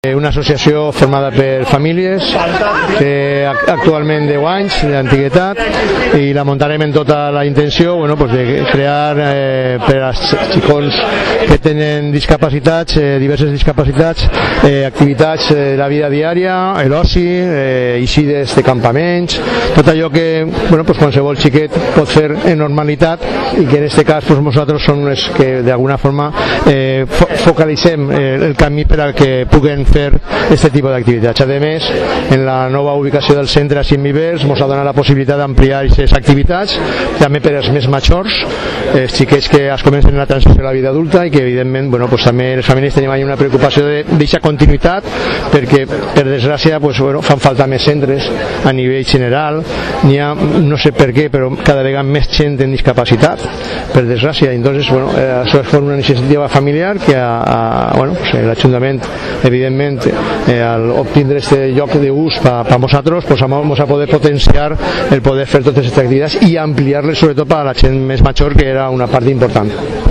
Una associació formada per famílies que actualment 10 anys d'antiguitat, i la muntarem en tota la intenció de crear per als xicons que tenen discapacitats, diverses discapacitats, activitats de la vida diària, l'oci, eixides de campaments, tot allò que qualsevol xiquet pot fer en normalitat, i que en aquest cas nosaltres som els que d'alguna forma focalitzem el camí per al que puguen fer aquest tipus d'activitats. A més, en la nova ubicació del centre a Cinvivers ens ha donat la possibilitat d'ampliar aquestes activitats també per als més majors, els xiquets que es comencen a transició a la vida adulta, i que evidentment també les famílies tenim una preocupació d'aquesta continuïtat, perquè per desgràcia fan falta més centres a nivell general. N'hi ha, no sé per què, però cada vegada més gent en discapacitat, per desgràcia. Entonces això és una iniciativa familiar que l'Ajuntament evidentment al obtindre este lloc d'ús per nosaltres vamos a poder potenciar el poder fer totes aquestes activitats i ampliar-les sobretot per a la gent més major, que era una part important.